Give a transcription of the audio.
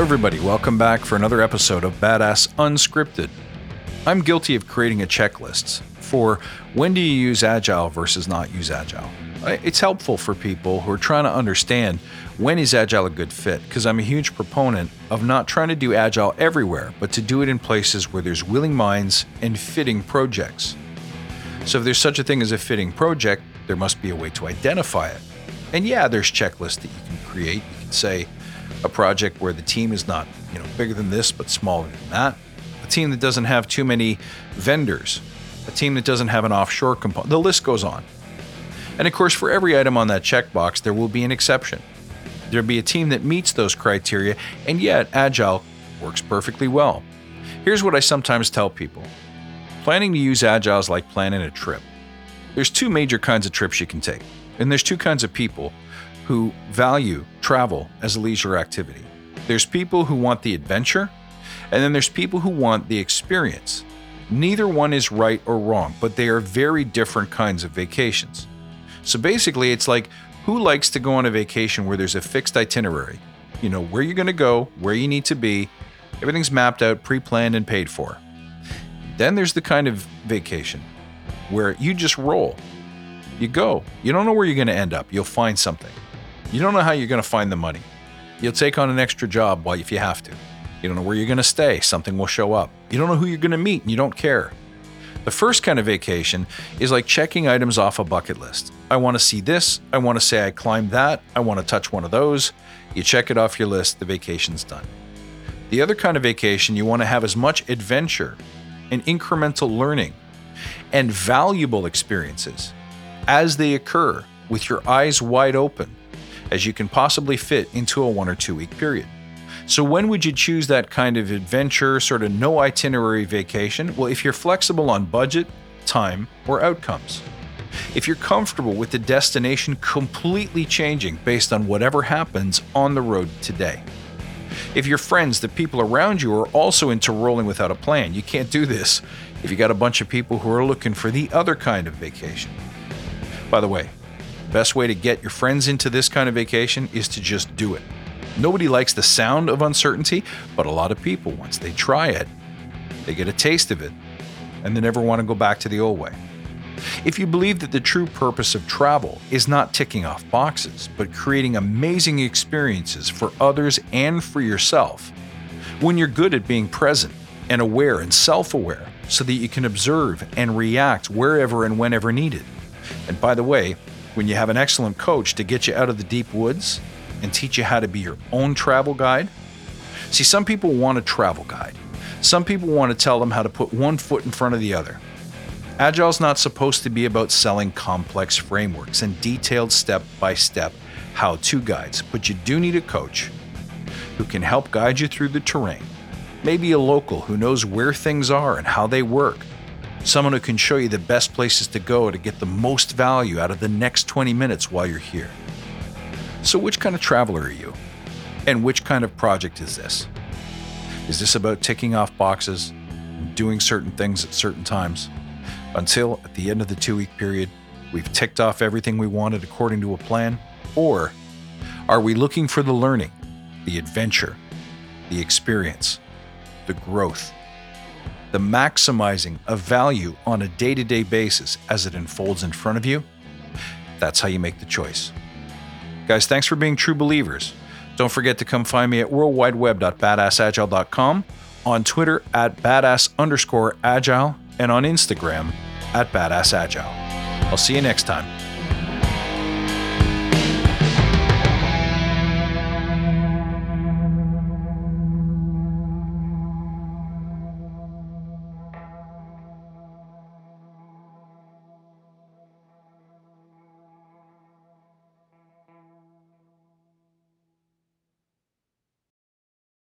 everybody, welcome back for another episode of Badass Unscripted. I'm guilty of creating a checklist for when do you use Agile versus not use Agile. It's helpful for people who are trying to understand when is Agile a good fit, because I'm a huge proponent of not trying to do Agile everywhere, but to do it in places where there's willing minds and fitting projects. So if there's such a thing as a fitting project, there must be a way to identify it. And yeah, there's checklists that you can create. You can say a project where the team is not, bigger than this, but smaller than that. A team that doesn't have too many vendors. A team that doesn't have an offshore component. The list goes on. And of course, for every item on that checkbox, there will be an exception. There'll be a team that meets those criteria, and yet Agile works perfectly well. Here's what I sometimes tell people. Planning to use Agile is like planning a trip. There's two major kinds of trips you can take, and there's two kinds of people who value travel as a leisure activity. There's people who want the adventure, and then there's people who want the experience. Neither one is right or wrong, but they are very different kinds of vacations. So basically, it's like, who likes to go on a vacation where there's a fixed itinerary? You know where you're going to go, where you need to be, everything's mapped out, pre-planned, and paid for. Then there's the kind of vacation where you just roll. You go. You don't know where you're going to end up. You'll find something. You don't know how you're going to find the money. You'll take on an extra job if you have to. You don't know where you're going to stay. Something will show up. You don't know who you're going to meet, and you don't care. The first kind of vacation is like checking items off a bucket list. I want to see this. I want to say I climbed that. I want to touch one of those. You check it off your list. The vacation's done. The other kind of vacation, you want to have as much adventure and incremental learning and valuable experiences as they occur with your eyes wide open as you can possibly fit into a 1 or 2 week period. So when would you choose that kind of adventure, sort of no itinerary vacation? Well, if you're flexible on budget, time, or outcomes. If you're comfortable with the destination completely changing based on whatever happens on the road today. If your friends, the people around you, are also into rolling without a plan, you can't do this if you got a bunch of people who are looking for the other kind of vacation. By the way, the best way to get your friends into this kind of vacation is to just do it. Nobody likes the sound of uncertainty, but a lot of people, once they try it, they get a taste of it, and they never want to go back to the old way. If you believe that the true purpose of travel is not ticking off boxes, but creating amazing experiences for others and for yourself, when you're good at being present and aware and self-aware so that you can observe and react wherever and whenever needed. And by the way, when you have an excellent coach to get you out of the deep woods and teach you how to be your own travel guide. See, some people want a travel guide. Some people want to tell them how to put one foot in front of the other. Agile's not supposed to be about selling complex frameworks and detailed step-by-step how-to guides, but you do need a coach who can help guide you through the terrain. Maybe a local who knows where things are and how they work. Someone who can show you the best places to go to get the most value out of the next 20 minutes while you're here. So which kind of traveler are you? And which kind of project is this? Is this about ticking off boxes and doing certain things at certain times until at the end of the 2 week period, we've ticked off everything we wanted according to a plan? Or are we looking for the learning, the adventure, the experience, the growth, the maximizing of value on a day-to-day basis as it unfolds in front of you? That's how you make the choice. Guys, thanks for being true believers. Don't forget to come find me at worldwideweb.badassagile.com, on Twitter at @badass_agile, and on Instagram at badassagile. I'll see you next time.